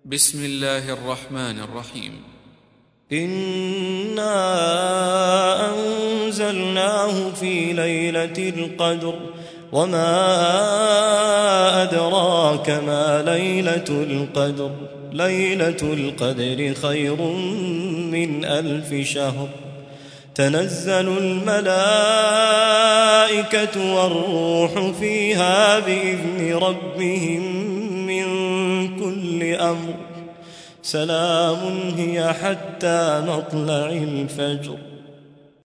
بسم الله الرحمن الرحيم. إنا أنزلناه في ليلة القدر وما أدراك ما ليلة القدر ليلة القدر خير من 1000 شهر. تنزل الملائكة والروح فيها بإذن ربهم من كل أمر. سلام هي حتى مطلع الفجر.